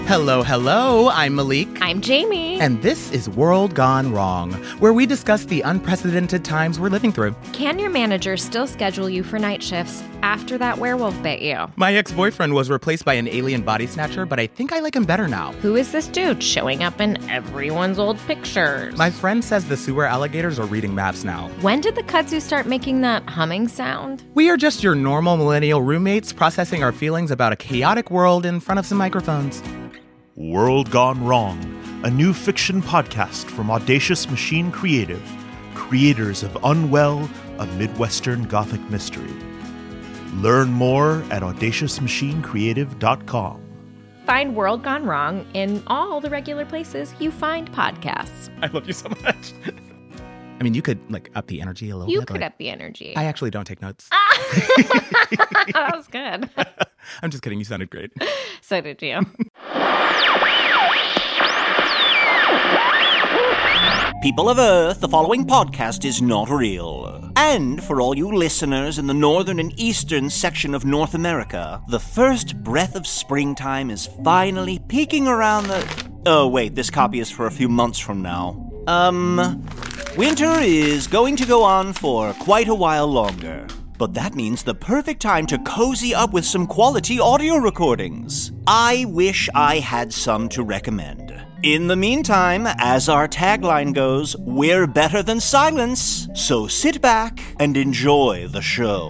Hello, hello, I'm Malik. I'm Jamie. And this is World Gone Wrong, where we discuss the unprecedented times we're living through. Can your manager still schedule you for night shifts after that werewolf bit you? My ex-boyfriend was replaced by an alien body snatcher, but I think I like him better now. Who is this dude showing up in everyone's old pictures? My friend says the sewer alligators are reading maps now. When did the kudzu start making that humming sound? We are just your normal millennial roommates processing our feelings about a chaotic world in front of some microphones. World Gone Wrong, a new fiction podcast from Audacious Machine Creative, creators of Unwell, a Midwestern Gothic mystery. Learn more at audaciousmachinecreative.com. Find World Gone Wrong in all the regular places you find podcasts. I love you so much. I mean, you could, up the energy a little bit. You could up the energy. I actually don't take notes. That was good. I'm just kidding. You sounded great. So did you. People of Earth, the following podcast is not real. And for all you listeners in the northern and eastern section of North America, the first breath of springtime is finally peeking around the... Oh, wait, this copy is for a few months from now. Winter is going to go on for quite a while longer. But that means the perfect time to cozy up with some quality audio recordings. I wish I had some to recommend. In the meantime, as our tagline goes, we're better than silence. So sit back and enjoy the show.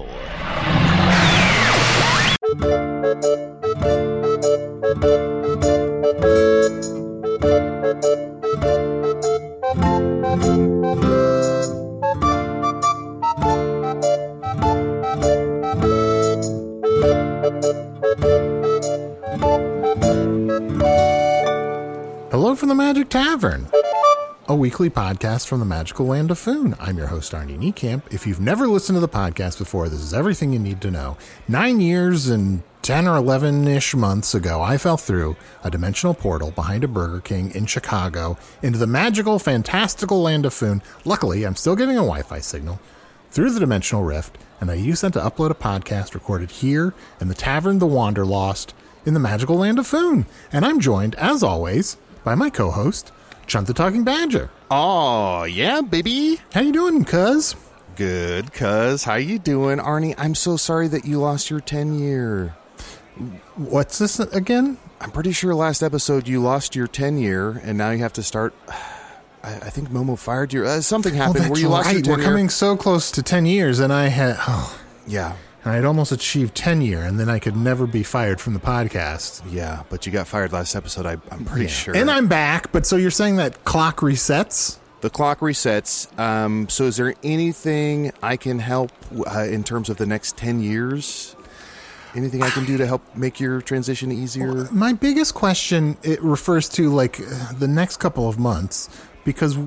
Hello from the Magic Tavern, a weekly podcast from the magical land of Foon. I'm your host, Arnie Niekamp. If you've never listened to the podcast before, this is everything you need to know. 9 years and 10 or 11-ish months ago, I fell through a dimensional portal behind a Burger King in Chicago into the magical, fantastical land of Foon. Luckily, I'm still getting a Wi-Fi signal through the dimensional rift, and I used that to upload a podcast recorded here in the Tavern the Wanderlost in the magical land of Foon. And I'm joined, as always, by my co-host, Chunt the Talking Badger. Oh, yeah, baby. How you doing, cuz? Good, cuz. How you doing, Arnie? I'm so sorry that you lost your 10-year. What's this again? I'm pretty sure last episode you lost your 10-year, and now you have to start... I think Momo fired you. Something happened where you lost your 10-year. We're coming so close to 10 years, and I had... Yeah. And I'd almost achieved 10 year, and then I could never be fired from the podcast. Yeah, but you got fired last episode, I'm pretty sure. And I'm back, but so you're saying that clock resets? The clock resets. So is there anything I can help in terms of the next 10 years? Anything I can do to help make your transition easier? Well, my biggest question, it refers to the next couple of months, because...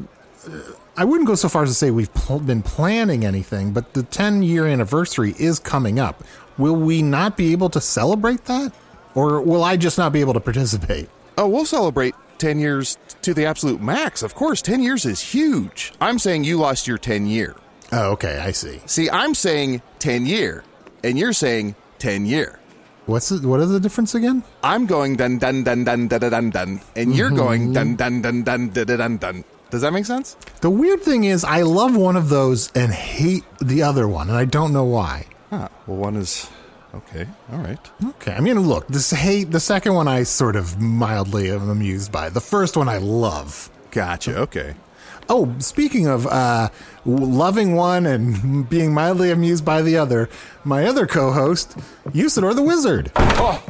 I wouldn't go so far as to say we've been planning anything, but the 10-year anniversary is coming up. Will we not be able to celebrate that? Or will I just not be able to participate? Oh, we'll celebrate 10 years to the absolute max. Of course, 10 years is huge. I'm saying you lost your 10-year. Oh, okay, I see. See, I'm saying 10-year, and you're saying 10-year. What is the difference again? I'm going dun dun dun dun dun dun dun, and you're going dun dun dun dun dun dun dun. Does that make sense? The weird thing is I love one of those and hate the other one, and I don't know why. Well, one is... Okay, all right. Okay, I mean, look, the second one I sort of mildly am amused by. The first one I love. Gotcha, okay. Oh, speaking of loving one and being mildly amused by the other, my other co-host, Usador the Wizard. I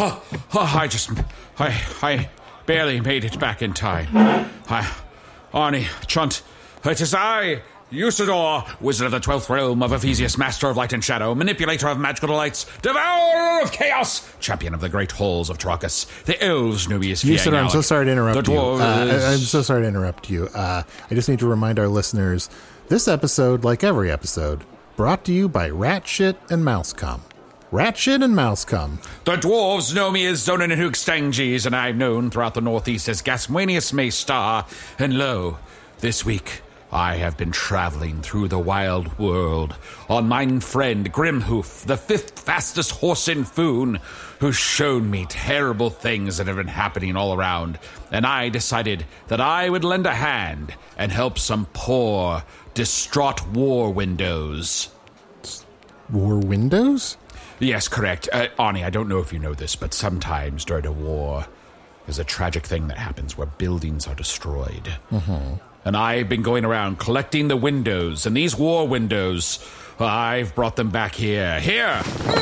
barely made it back in time. Arnie, Chunt, it is I, Usador, Wizard of the 12th Realm of Ephesius, Master of Light and Shadow, Manipulator of Magical Delights, Devourer of Chaos, Champion of the Great Halls of Trocus, the Elves, Nubius, Usador, I'm so sorry to interrupt the you. Dwarves... I'm so sorry to interrupt you. I just need to remind our listeners, this episode, like every episode, brought to you by Rat Shit and Mouse Cum. Rat Shit and Mouse Cum. The dwarves know me as Zonin and Hoogstanges, and I'm known throughout the Northeast as Gasmuenius Maystar. And lo, this week, I have been traveling through the wild world on mine friend Grimhoof, the 5th fastest horse in Foon, who's shown me terrible things that have been happening all around, and I decided that I would lend a hand and help some poor, distraught war windows. War windows? Yes, correct. Arnie, I don't know if you know this, but sometimes during a war, there's a tragic thing that happens where buildings are destroyed. Mm-hmm. And I've been going around collecting the windows, and these war windows, I've brought them back here. Here!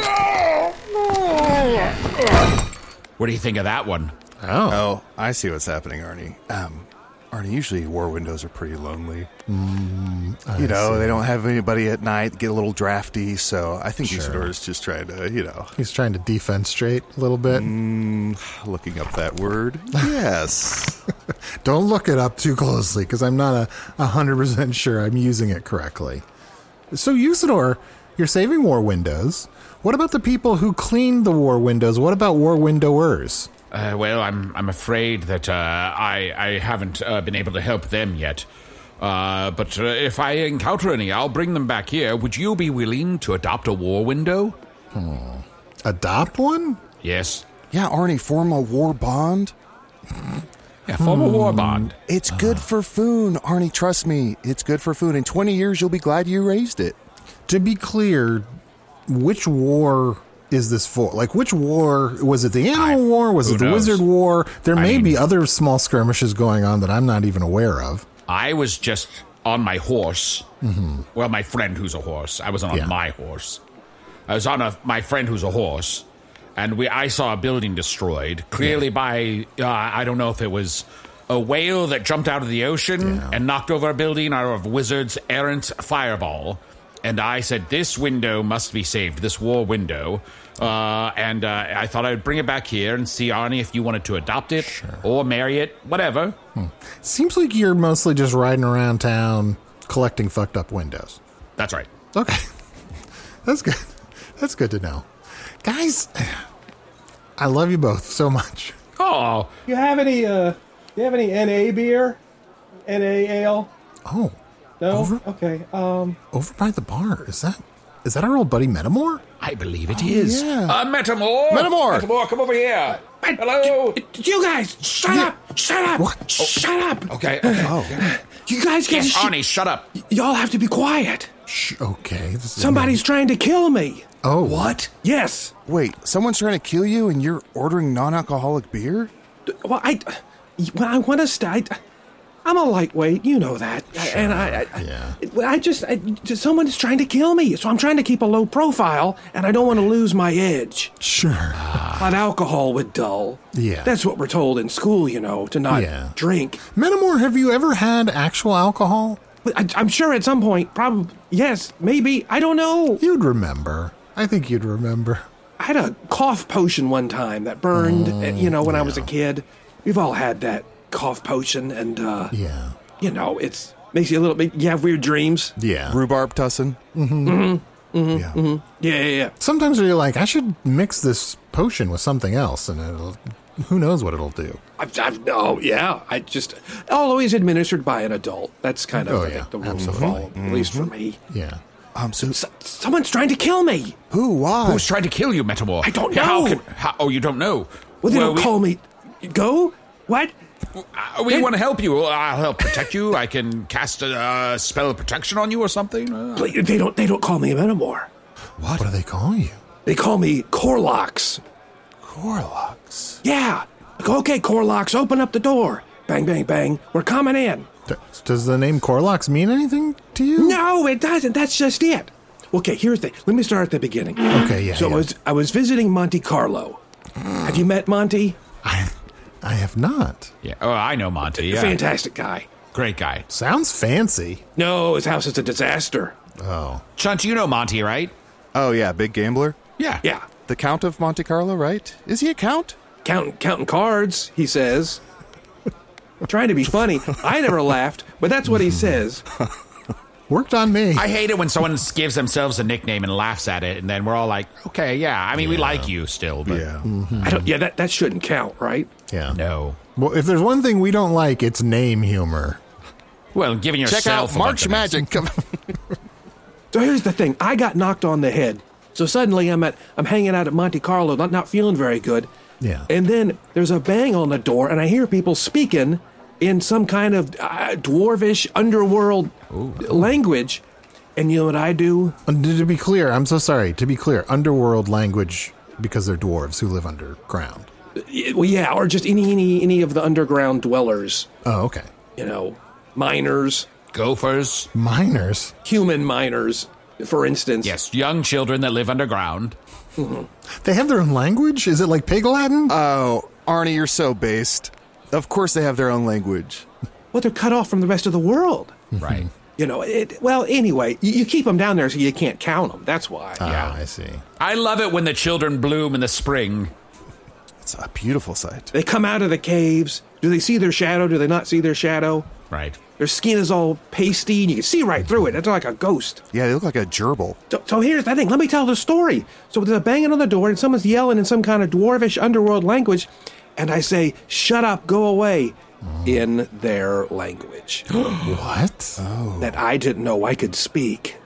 What do you think of that one? Oh, I see what's happening, Arnie. Arnie, usually war windows are pretty lonely. They don't have anybody at night, get a little drafty, so I think Isidore's just trying to, He's trying to defenstrate a little bit. Looking up that word. Yes. Don't look it up too closely, because I'm not 100% sure I'm using it correctly. So, Usador, you're saving war windows. What about the people who clean the war windows? What about war windowers? Well, I'm afraid that I haven't been able to help them yet. But if I encounter any, I'll bring them back here. Would you be willing to adopt a war window? Adopt one? Yes. Yeah, Arnie, form a war bond. Yeah, form a war bond. It's good for Foon, Arnie, trust me. It's good for Foon. In 20 years, you'll be glad you raised it. To be clear, which war is this for? Like, which war? Was it the Animal War? Was it the Wizard War? There may be other small skirmishes going on that I'm not even aware of. I was just on my horse. Mm-hmm. Well, my friend who's a horse. I wasn't on my horse. I was on my friend who's a horse. And I saw a building destroyed, clearly by, I don't know if it was a whale that jumped out of the ocean and knocked over a building, or a wizard's errant fireball. And I said, this window must be saved, this war window. And I thought I would bring it back here and see, Arnie, if you wanted to adopt it or marry it, whatever. Seems like you're mostly just riding around town collecting fucked up windows. That's right. Okay. That's good. That's good to know. Guys, I love you both so much. Oh. You have any NA beer? NA ale? Oh. No? Okay. Over by the bar. Is that our old buddy Metamore? I believe it is. Yeah. Metamore! Metamore, come over here! Hello! You guys, shut up! Shut up! What? Shut up! Okay. You guys get Arnie, shut up. Y'all have to be quiet. Shh, okay. Somebody's trying to kill me. Oh. What? Yes. Wait, someone's trying to kill you and you're ordering non-alcoholic beer? Well, I want to start. I'm a lightweight, you know that. Sure. And someone's trying to kill me, so I'm trying to keep a low profile, and I don't want to lose my edge. Sure. But alcohol would dull. Yeah. That's what we're told in school, to not drink. Metamore, have you ever had actual alcohol? I'm sure at some point, probably, yes, maybe, I don't know. You'd remember. I think you'd remember. I had a cough potion one time that burned, when I was a kid. We've all had that cough potion, and, it makes you a little bit, you have weird dreams. Yeah. Rhubarb tussin. Yeah. Sometimes you're like, I should mix this potion with something else, and who knows what it'll do. Always administered by an adult. That's kind of the rules of all, at least for me. Yeah. Someone's trying to kill me. Who? Why? Who's trying to kill you, Metamore? I don't know. You don't know? Well, they don't call me. Go? What? We want to help you. I'll help protect you. I can cast a spell of protection on you or something. They don't call me anymore. What do they call you? They call me Corlox. Corlox? Yeah. Okay, Corlox, open up the door. Bang, bang, bang. We're coming in. Does the name Corlox mean anything to you? No, it doesn't. That's just it. Okay, here's the... Let me start at the beginning. Okay, yeah. So I was visiting Monte Carlo. Have you met Monte? I have not. Yeah. Oh, I know Monte. Yeah. Fantastic guy. Great guy. Sounds fancy. No, his house is a disaster. Oh. Chunt, you know Monte, right? Oh, yeah, big gambler? Yeah. Yeah. The Count of Monte Carlo, right? Is he a count? Counting cards, he says. Trying to be funny. I never laughed, but that's what he says. Worked on me. I hate it when someone gives themselves a nickname and laughs at it, and then we're all like, okay, yeah. I mean, we like you still, but... Yeah. That shouldn't count, right? Yeah. No. Well, if there's one thing we don't like, it's name humor. Well, giving yourself check out a bunch March of Magic. Come So here's the thing. I got knocked on the head. So suddenly I'm hanging out at Monte Carlo, not feeling very good. Yeah. And then there's a bang on the door, and I hear people speaking in some kind of dwarvish underworld language. And you know what I do? To be clear, I'm so sorry. To be clear, underworld language because they're dwarves who live underground. Well, yeah, or just any of the underground dwellers. Oh, okay. You know, miners. Gophers. Miners? Human miners, for instance. Yes, young children that live underground. They have their own language? Is it like Pig Latin? Oh, Arnie, you're so based. Of course they have their own language. Well, they're cut off from the rest of the world. Right. You know, well, anyway, you keep them down there so you can't count them. That's why. Yeah, I see. I love it when the children bloom in the spring. It's a beautiful sight. They come out of the caves. Do they see their shadow? Do they not see their shadow? Right. Their skin is all pasty, and you can see right through it. It's like a ghost. Yeah, they look like a gerbil. So here's the thing. Let me tell the story. So there's a banging on the door, and someone's yelling in some kind of dwarvish underworld language, and I say, "Shut up, go away," in their language. What? Oh. That I didn't know I could speak.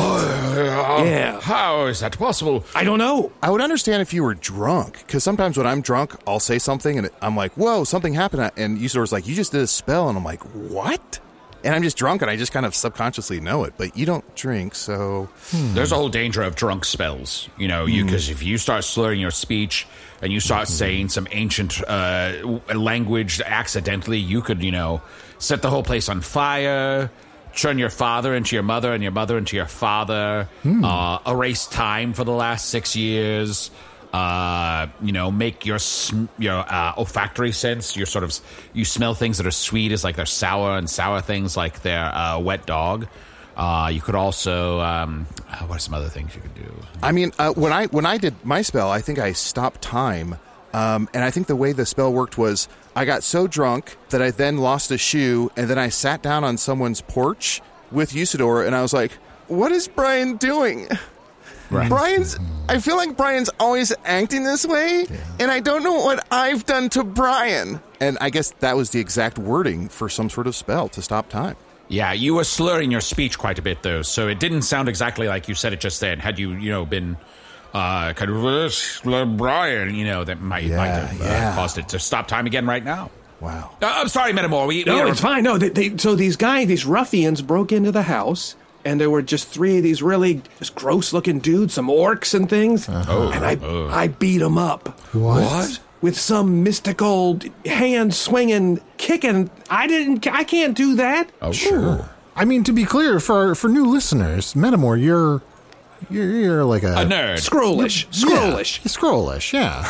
Yeah. How is that possible? I don't know. I would understand if you were drunk, because sometimes when I'm drunk, I'll say something, and I'm like, whoa, something happened, and Usador's like, you just did a spell, and I'm like, what? And I'm just drunk, and I just kind of subconsciously know it, but you don't drink, so... There's a whole danger of drunk spells, you know, because if you start slurring your speech and you start saying some ancient language accidentally, you could, you know, set the whole place on fire, turn your father into your mother and your mother into your father, erase time for the last 6 years, you know, make your olfactory sense, your sort of, you smell things that are sweet as like they're sour, and sour things like they're wet dog. You could also, what are some other things you could do? I mean, when I did my spell, I think I stopped time. And I think the way the spell worked was I got so drunk that I then lost a shoe, and then I sat down on someone's porch with Usador, and I was like, what is Brian doing? Right. I feel like Brian's always acting this way, and I don't know what I've done to Brian. And I guess that was the exact wording for some sort of spell to stop time. Yeah, you were slurring your speech quite a bit, though, so it didn't sound exactly like you said it just then. Had you, you know, been kind of Brian, you know, that might have caused it to stop time again right now. Wow. I'm sorry, Metamore. It's fine. No, so these ruffians broke into the house, and there were just 3 of these really just gross-looking dudes, some orcs and things, and I beat them up. What? With some mystical hand-swinging, kicking. I can't do that. Oh, sure. I mean, to be clear, for new listeners, Metamore, you're like a nerd. Scrollish. Yeah, scrollish,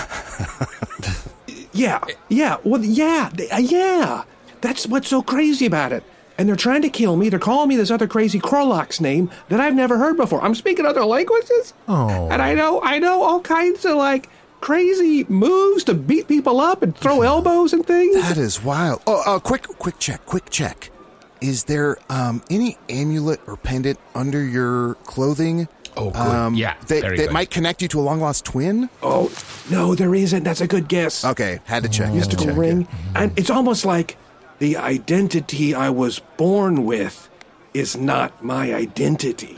yeah. Yeah. Well, yeah. That's what's so crazy about it. And they're trying to kill me. They're calling me this other crazy Krolok's name that I've never heard before. I'm speaking other languages. Oh. And I know all kinds of, like, crazy moves to beat people up and throw elbows and things. That is wild. Oh, quick check. Is there any amulet or pendant under your clothing? Oh, good. That might connect you to a long-lost twin? Oh, no, there isn't. That's a good guess. Okay, had to check. Mystical ring. And it's almost like the identity I was born with is not my identity.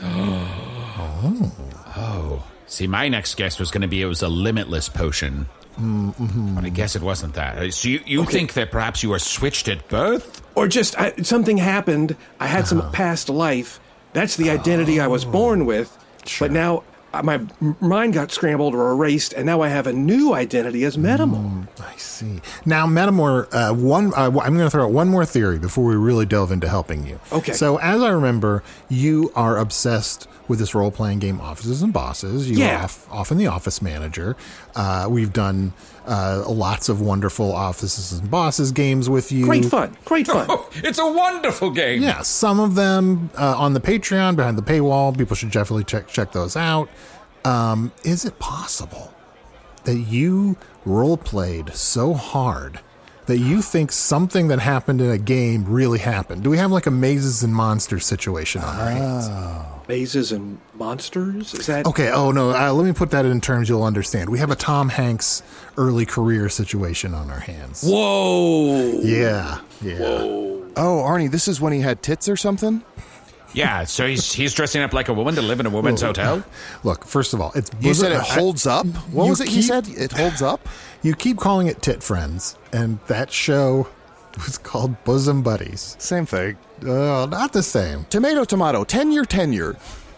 Oh. See, my next guess was going to be it was a limitless potion. But I guess it wasn't that. So you think that perhaps you were switched at birth? Or just something happened. I had some past life. That's the identity I was born with. Sure. But now my mind got scrambled or erased, and now I have a new identity as Metamore. I see. Now, Metamore, I'm going to throw out one more theory before we really delve into helping you. Okay. So, as I remember, you are obsessed with this role-playing game, Offices and Bosses. You are often the office manager. We've done lots of wonderful Offices and Bosses games with you. Great fun. Oh, it's a wonderful game. Yeah, some of them on the Patreon, behind the paywall. People should definitely check those out. Is it possible that you role-played so hard that you think something that happened in a game really happened? Do we have like a Mazes and Monsters situation on our hands? Mazes and Monsters? Is that... Okay, no, let me put that in terms you'll understand. We have a Tom Hanks early career situation on our hands. Whoa! Yeah. Whoa. Oh, Arnie, this is when he had tits or something? Yeah, so he's dressing up like a woman to live in a woman's hotel? Look, first of all, it's You said it holds up? What was it you said? It holds up? You keep calling it Tit Friends, and that show was called Bosom Buddies. Same thing. Not the same. Tomato, 10-year tenure.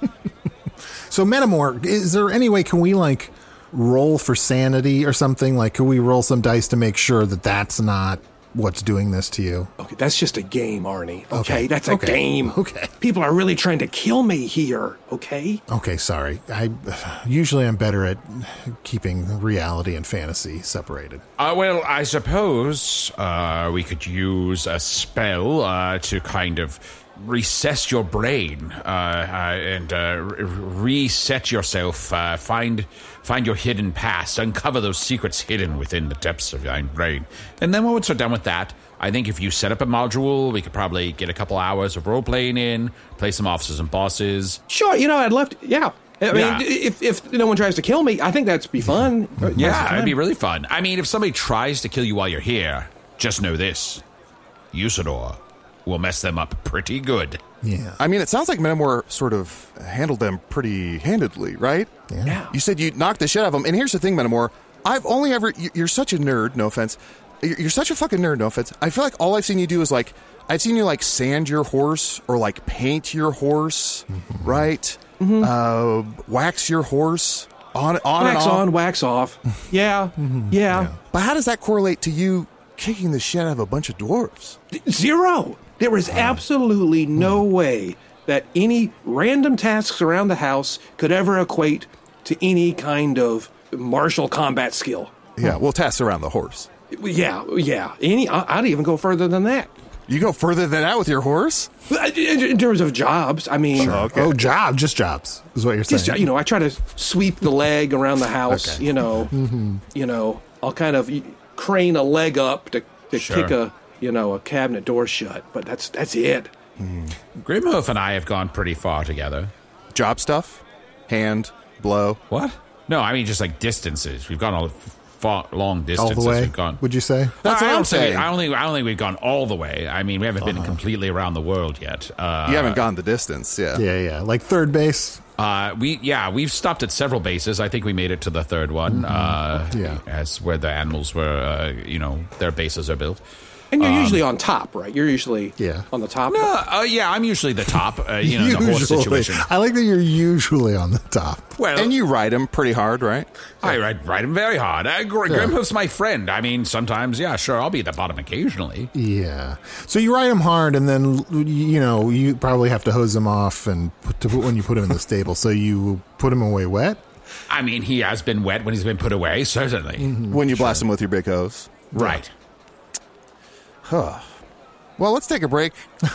So, Metamor, is there any way, can we, like, roll for sanity or something? Like, can we roll some dice to make sure that that's not what's doing this to you? Okay, that's just a game, Arnie. Okay, that's a Okay. game. Okay. People are really trying to kill me here, okay? Okay, sorry. Usually I'm better at keeping reality and fantasy separated. Well, I suppose we could use a spell to kind of recess your brain and reset yourself, find your hidden past, uncover those secrets hidden within the depths of your brain. And then once we're done with that, I think if you set up a module, we could probably get a couple hours of role-playing in, play some officers and bosses. Sure, I'd love to, yeah. I mean, if no one tries to kill me, I think that'd be fun. Yeah, it'd be really fun. I mean, if somebody tries to kill you while you're here, just know this. Usador will mess them up pretty good. Yeah. I mean, it sounds like Metamor sort of handled them pretty handedly, right? Yeah. You said you knocked the shit out of them. And here's the thing, Metamor. I've only ever... You're such a nerd, no offense. You're such a fucking nerd, no offense. I feel like all I've seen you do is, like... I've seen you, like, sand your horse or, like, paint your horse, right? Mm-hmm. Wax your horse. On wax and off. on, wax off. Yeah, yeah. But how does that correlate to you kicking the shit out of a bunch of dwarves? Zero. There is absolutely no way that any random tasks around the house could ever equate to any kind of martial combat skill. Yeah, well, tasks around the horse. Yeah. I'd even go further than that. You go further than that with your horse? In terms of jobs, I mean... Sure, okay. Oh, just jobs is what you're saying. Just, I try to sweep the leg around the house, Okay. I'll kind of crane a leg up to Sure. kick a cabinet door shut, but that's it. Grimhoof and I have gone pretty far together. Job stuff? Hand? Blow? What? No, I mean just like distances. We've gone far, long distances. All the way, We've gone. would you say? That's what I I'm don't think- saying. I don't think we've gone all the way. I mean, we haven't been completely around the world yet. You haven't gone the distance, yeah. Yeah. Like third base. We've stopped at several bases. I think we made it to the third one. As where the animals were, their bases are built. And you're usually on top, right? You're usually on the top. I'm usually the top. In the horse situation. I like that you're usually on the top. Well, And you ride him pretty hard, right? I ride him very hard. Grimhoof's my friend. I mean, sometimes, sure, I'll be at the bottom occasionally. Yeah. So you ride him hard, and then you probably have to hose him off and when you put him in the stable. So you put him away wet. I mean, he has been wet when he's been put away, certainly. When you blast him with your big hose. Right. Well, let's take a break.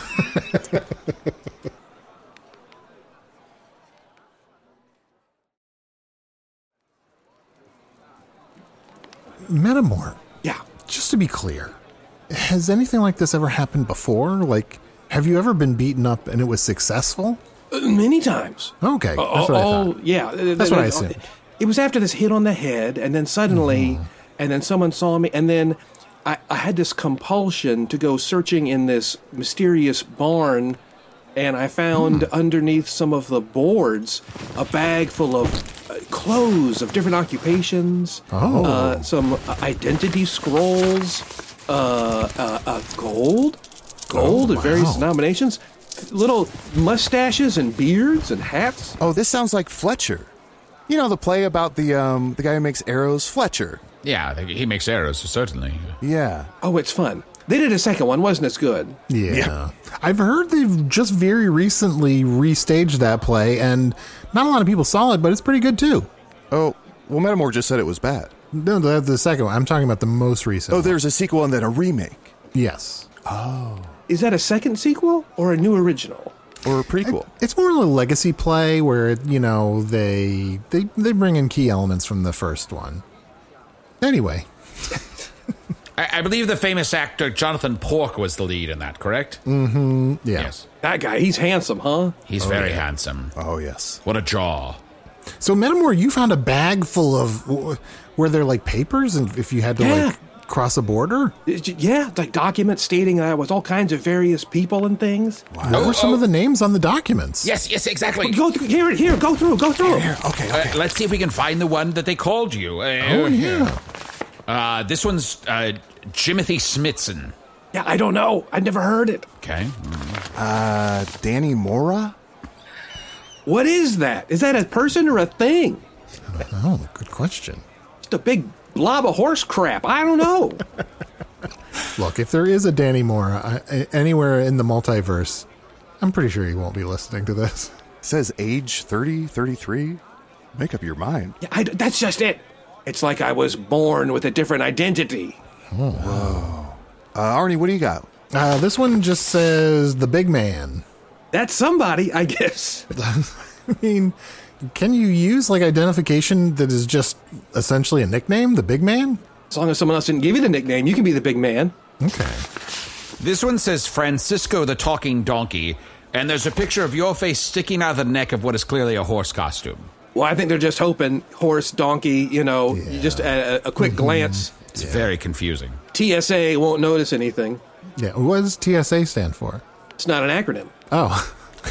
Metamor, Yeah. just to be clear, has anything like this ever happened before? Like, have you ever been beaten up and it was successful? Many times. Okay, that's what I thought. Yeah. That's what I assumed. It was after this hit on the head, and then suddenly, and then someone saw me, and then I had this compulsion to go searching in this mysterious barn, and I found underneath some of the boards a bag full of clothes of different occupations, some identity scrolls, gold at various denominations, little mustaches and beards and hats. Oh, this sounds like Fletcher. You know the play about the guy who makes arrows, Fletcher. Yeah, he makes arrows, certainly. Yeah. Oh, it's fun. They did a second one, wasn't as good? Yeah. I've heard they've just very recently restaged that play, and not a lot of people saw it, but it's pretty good too. Oh, well, Metamor just said it was bad. No, the second one. I'm talking about the most recent Oh, one. there's a sequel and then a remake. Yes. Is that a second sequel or a new original? Or a prequel. It's more of a legacy play where, they bring in key elements from the first one. Anyway. I believe the famous actor Jonathan Pork was the lead in that, correct? Mm-hmm. Yeah. Yes. That guy, he's handsome, huh? He's very handsome. Oh, yes. What a jaw. So, Metamor, you found a bag full of... Were there, like, papers? And if you had to, cross a border? Yeah, it's like documents stating I was all kinds of various people and things. Wow. What were some of the names on the documents? Yes, exactly. Go through, here, go through. Here. Okay. Let's see if we can find the one that they called you. This one's Jimothy Smithson. Yeah, I don't know. I've never heard it. Okay. Danny Mora? What is that? Is that a person or a thing? Oh, good question. Just a big blob of horse crap. I don't know. Look, if there is a Danny Mora anywhere in the multiverse, I'm pretty sure he won't be listening to this. It says age 30, 33. Make up your mind. Yeah, that's just it. It's like I was born with a different identity. Oh. Whoa. Arnie, what do you got? This one just says the big man. That's somebody, I guess. I mean, can you use like identification that is just essentially a nickname, the big man? As long as someone else didn't give you the nickname, you can be the big man. Okay. This one says Francisco the Talking Donkey, and there's a picture of your face sticking out of the neck of what is clearly a horse costume. Well, I think they're just hoping horse, donkey, just a quick glance. It's very confusing. TSA won't notice anything. Yeah, what does TSA stand for? It's not an acronym. Oh.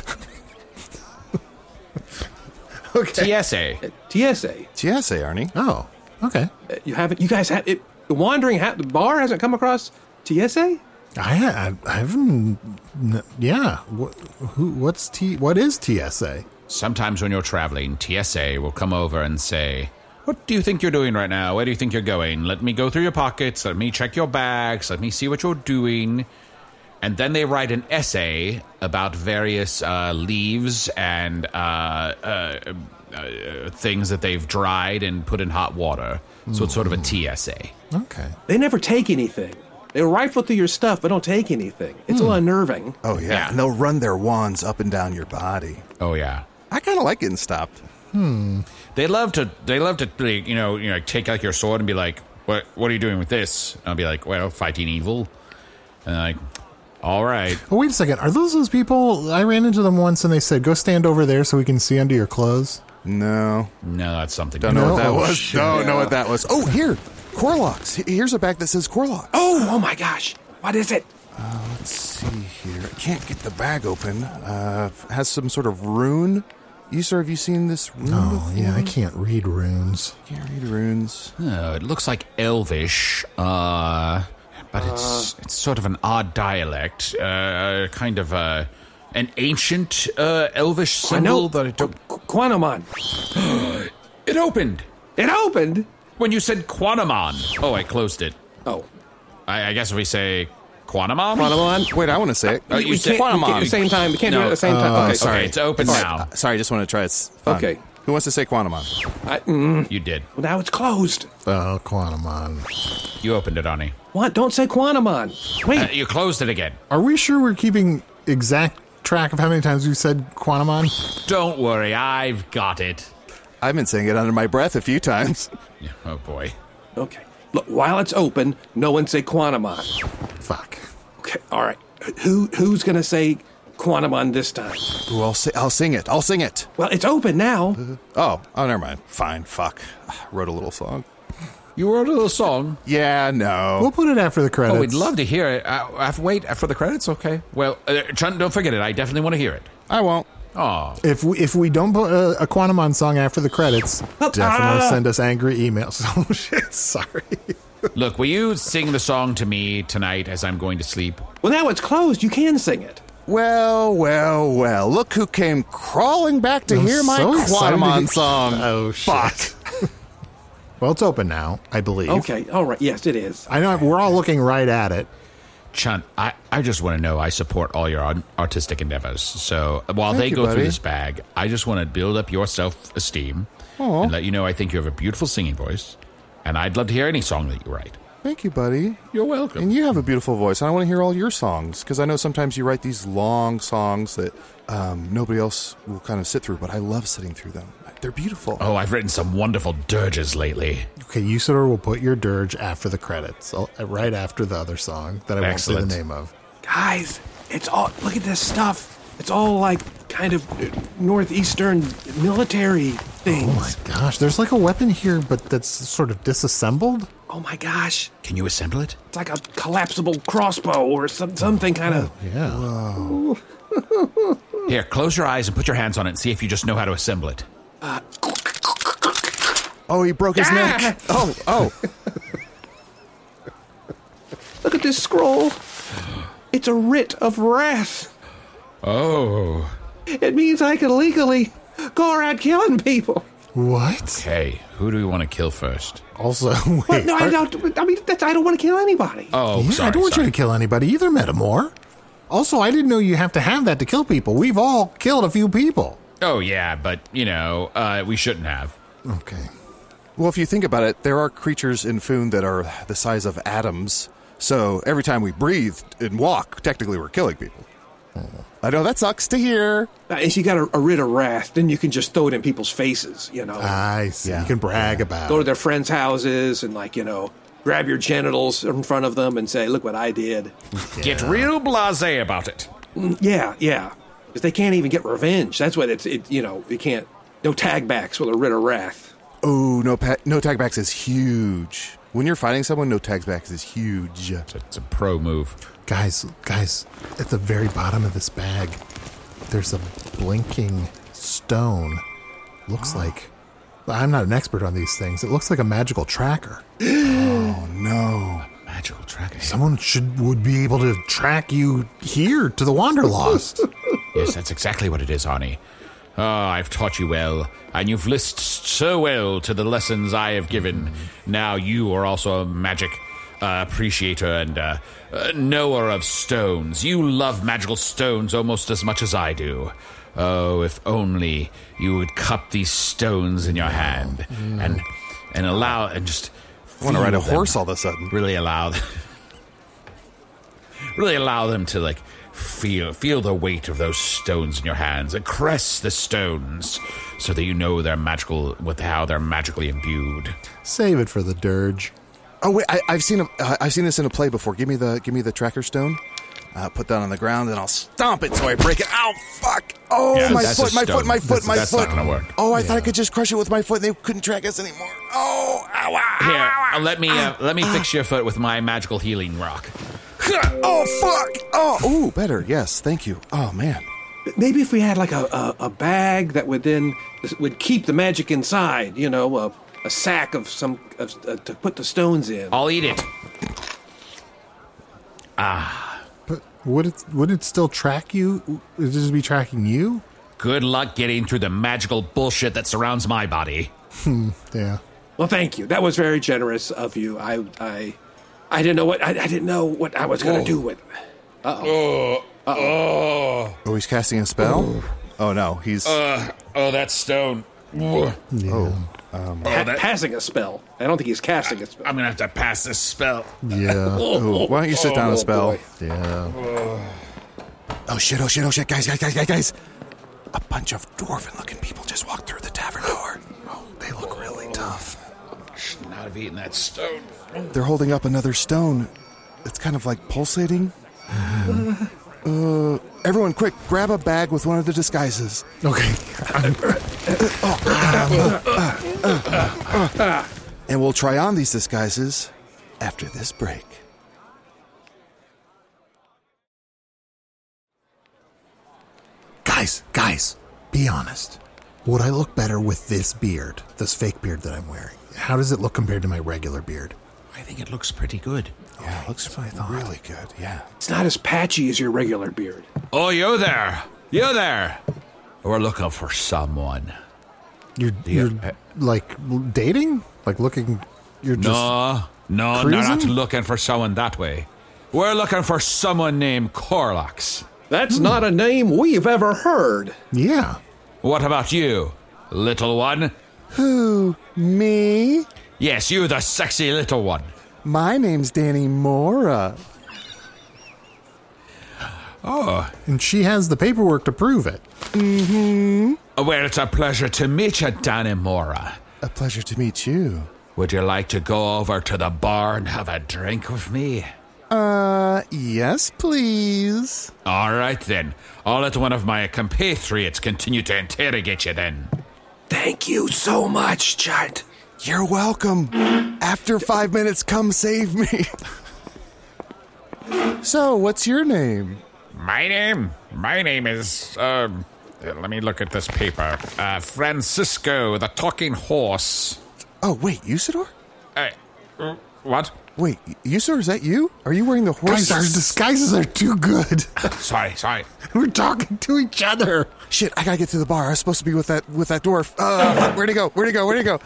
Okay. TSA, Arnie. Oh, okay. You guys have it. The Wandering Hat, the bar hasn't come across TSA? I haven't. Yeah. What is TSA? Sometimes when you're traveling, TSA will come over and say, "What do you think you're doing right now? Where do you think you're going? Let me go through your pockets. Let me check your bags. Let me see what you're doing." And then they write an essay about various leaves and things that they've dried and put in hot water. So it's sort of a TSA. Okay. They never take anything. They rifle through your stuff, but don't take anything. It's a little unnerving. Oh, yeah. And they'll run their wands up and down your body. Oh, yeah. I kind of like getting stopped. They love to, take like your sword and be like, what are you doing with this? And I'll be like, well, fighting evil. And they're like, all right. Oh, wait a second. Are those people? I ran into them once and they said, go stand over there so we can see under your clothes. No, that's something. Don't know what that was. Don't know what that was. Oh, here. Corlocks. Here's a bag that says Corlocks. Oh my gosh. What is it? Let's see here. I can't get the bag open. Has some sort of rune. Sir, have you seen this rune before? Yeah, I can't read runes. Can't read runes. Oh, it looks like Elvish, but it's sort of an odd dialect, kind of an ancient Elvish symbol that I don't... Quanamon. It opened. It opened? When you said Quanamon. Oh, I closed it. Oh. I guess if we say Quanamon? Quanamon? Wait, I want to say it. Oh, you said Quanamon. At the same time. We can't do it at the same time. Okay, sorry. It's open now. Sorry, I just want to try it. It's fun. Okay. Who wants to say Quanamon? You did. Well, now it's closed. Oh, Quanamon. You opened it, Ani. What? Don't say Quanamon. Wait. You closed it again. Are we sure we're keeping exact track of how many times we've said Quanamon? Don't worry, I've got it. I've been saying it under my breath a few times. Oh, boy. Okay. Look, while it's open, no one say Quanamon. Fuck. Okay, all right. Who's going to say Quanamon this time? Ooh, I'll sing it. I'll sing it. Well, it's open now. Oh, never mind. Fine, fuck. I wrote a little song. You wrote a little song? Yeah, no. We'll put it after the credits. Oh, we'd love to hear it. Wait, for the credits? Okay. Well, Chunt, don't forget it. I definitely want to hear it. I won't. Oh. If we don't put a Quanamon song after the credits, definitely send us angry emails. Oh, shit. Sorry. Look, will you sing the song to me tonight as I'm going to sleep? Well, now it's closed. You can sing it. Well. Look who came crawling back to hear my Quanamon song. Oh, shit. Fuck. Well, it's open now, I believe. Okay, all right. Yes, it is. I know we're all looking right at it. Chunt, I just want to know I support all your artistic endeavors. So while Thank they you, go buddy. through this bag, I just want to build up your self-esteem and let you know I think you have a beautiful singing voice. And I'd love to hear any song that you write. Thank you, buddy. You're welcome. And you have a beautiful voice. And I want to hear all your songs, because I know sometimes you write these long songs that nobody else will kind of sit through, but I love sitting through them. They're beautiful. Oh, I've written some wonderful dirges lately. Okay, Usador will put your dirge after the credits, right after the other song that I Excellent. won't say the name of. Guys, it's all... Look at this stuff. It's all like kind of northeastern military things. Oh my gosh, there's like a weapon here, but that's sort of disassembled. Oh my gosh. Can you assemble it? It's like a collapsible crossbow or something kind of... Yeah. Here, close your eyes and put your hands on it and see if you just know how to assemble it. Oh, he broke his neck. Oh. Look at this scroll. It's a writ of wrath. Oh. It means I can legally go around killing people. What? Okay, who do we want to kill first? Also, What? wait. No, I don't. I mean, I don't want to kill anybody. Oh, Yeah, sorry. I don't want sorry. you to kill anybody either, Metamore. Also, I didn't know you have to have that to kill people. We've all killed a few people. Oh, yeah, but, we shouldn't have. Okay. Well, if you think about it, there are creatures in Foon that are the size of atoms. So every time we breathe and walk, technically we're killing people. I know that sucks to hear. If you got a writ of wrath, then you can just throw it in people's faces, I see. Yeah. You can brag about Go to it. their friends' houses and, grab your genitals in front of them and say, look what I did. Get real blasé about it. Yeah. Because they can't even get revenge. That's what you can't. No tag backs with a writ of wrath. Oh, no tag backs is huge. When you're fighting someone, no tag backs is huge. It's a pro move. Guys, at the very bottom of this bag, there's a blinking stone. Looks like... I'm not an expert on these things. It looks like a magical tracker. Oh, no. Magical tracker. Someone would be able to track you here to the Wanderlost. Yes, that's exactly what it is, Arnie. Oh, I've taught you well, and you've listened so well to the lessons I have given. Now you are also a magic appreciator and knower of stones. You love magical stones almost as much as I do. Oh, if only you would cup these stones in your hand and allow and just... I want to ride a feel them. horse all of a sudden. Really allow them to feel the weight of those stones in your hands and caress the stones so that you know they're magical with how they're magically imbued. Save it for the dirge. Oh wait, I've seen this in a play before. Give me the tracker stone. Put that on the ground and I'll stomp it so I break it. Ow, fuck! Oh, Yeah, my that's a foot, my stone. foot. That's not gonna work. Oh, I thought I could just crush it with my foot and they couldn't track us anymore. Oh, ow, ow, Here, let me fix your foot with my magical healing rock. Oh, fuck! Oh, ooh, better. Yes, thank you. Oh, man. Maybe if we had a bag that would keep the magic inside, a sack of to put the stones in. I'll eat it. But would it still track you? Would it just be tracking you? Good luck getting through the magical bullshit that surrounds my body. Yeah. Well, thank you. That was very generous of you. I didn't know what I didn't know what I was going to do with it. Oh, he's casting a spell? Oh, no, he's... that stone. Passing a spell. I don't think he's casting a spell. I'm gonna have to pass this spell. Yeah. Ooh, why don't you sit down and spell? boy. Yeah. Oh, shit. Guys. A bunch of dwarven-looking people just walked through the tavern door. Oh, they look really tough. Should not have eaten that stone. They're holding up another stone. It's kind of like pulsating. Everyone, quick, grab a bag with one of the disguises. Okay. And we'll try on these disguises after this break. Guys, be honest. Would I look better with this beard, this fake beard that I'm wearing? How does it look compared to my regular beard? I think it looks pretty good. Yeah, it looks really good, yeah. It's not as patchy as your regular beard. Oh, you there. We're looking for someone. You're like dating? Like looking? You're just No, cruising? not looking for someone that way. We're looking for someone named Corlax. That's not a name we've ever heard. Yeah. What about you, little one? Who? Me? Yes, you, the sexy little one. My name's Danny Mora. Oh, And she has the paperwork to prove it. well, it's a pleasure to meet you, Danny Mora. A pleasure to meet you. Would you like to go over to the bar and have a drink with me? Yes, please. All right, then. I'll let one of my compatriots continue to interrogate you then. Thank you so much, Chunt. You're welcome. After 5 minutes, come save me. So, what's your name? My name is, let me look at this paper. Francisco, the talking horse. Oh, wait, Usador? What? Wait, Usador, is that you? Are you wearing the horse? Guys, our disguises are too good. Sorry. We're talking to each other. Shit, I gotta get to the bar. I was supposed to be with that dwarf. Where'd he go?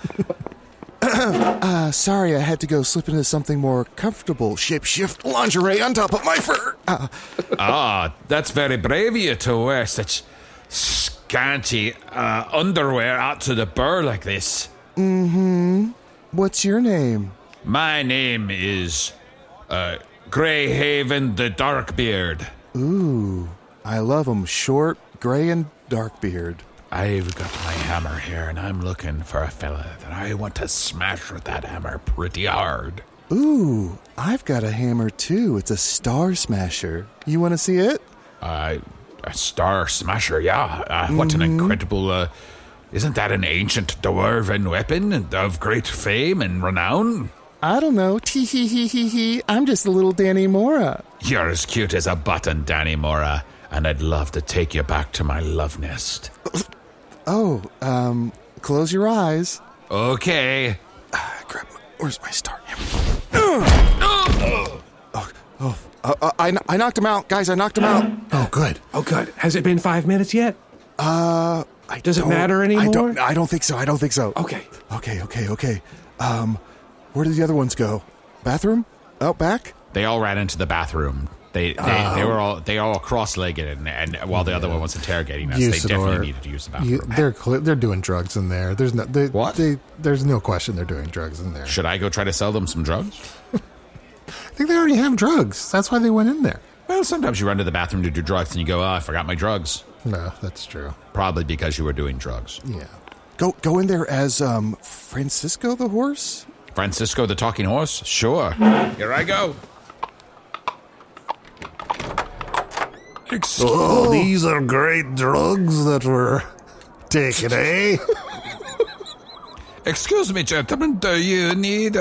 Sorry, I had to go slip into something more comfortable. Shapeshift lingerie on top of my fur. That's very brave of you to wear such scanty underwear out to the bar like this. Mm-hmm. What's your name? My name is Greyhaven the Darkbeard. Ooh, I love him. Short, gray, and darkbeard. I've got my hammer here, and I'm looking for a fella that I want to smash with that hammer pretty hard. Ooh, I've got a hammer too. It's a star smasher. You want to see it? A star smasher, yeah. What an incredible... isn't that an ancient dwarven weapon of great fame and renown? I don't know. Tee-hee-hee-hee-hee. I'm just a little Danny Mora. You're as cute as a button, Danny Mora, and I'd love to take you back to my love nest. Close your eyes. Okay. Where's my star hammer? I knocked him out. Guys, I knocked him out. Oh, good. Has it been 5 minutes yet? Does it matter anymore? I don't think so. Okay. Okay. Where did the other ones go? Bathroom? Out back? They all ran into the bathroom. They were all cross-legged, and while the other one was interrogating us, they definitely needed to use the bathroom. They're doing drugs in there. There's no what? There's no question they're doing drugs in there. Should I go try to sell them some drugs? I think they already have drugs. That's why they went in there. Well, sometimes you run to the bathroom to do drugs, and you go, I forgot my drugs. No, that's true. Probably because you were doing drugs. Yeah. Go in there as Francisco the horse? Francisco the talking horse? Sure. Here I go. These are great drugs that were taken, eh? Excuse me, gentlemen. Do you need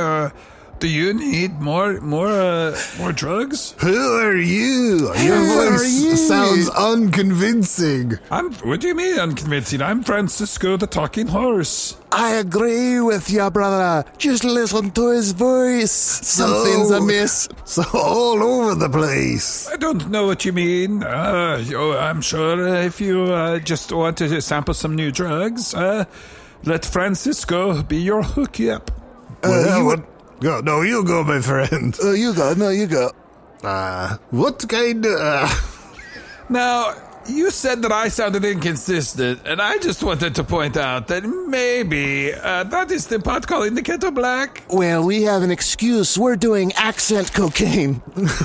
more drugs? Who are you? Your voice sounds unconvincing. What do you mean unconvincing? I'm Francisco the talking horse. I agree with you, brother. Just listen to his voice. Something's amiss. So all over the place. I don't know what you mean. I'm sure if you just want to sample some new drugs, let Francisco be your hookup. No, you go, my friend. You go. What kind of... Now, you said that I sounded inconsistent, and I just wanted to point out that maybe that is the pot calling the kettle black. Well, we have an excuse. We're doing accent cocaine.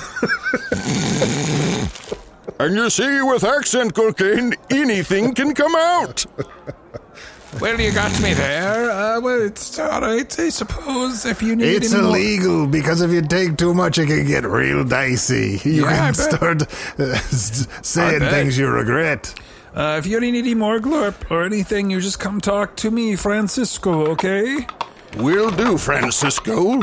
And you see, with accent cocaine, anything can come out. Well, you got me there. Well, it's all right, I suppose, if you need It's illegal, because if you take too much, it can get real dicey. You can start saying things you regret. If you need any more glorp or anything, you just come talk to me, Francisco, okay? Will do, Francisco.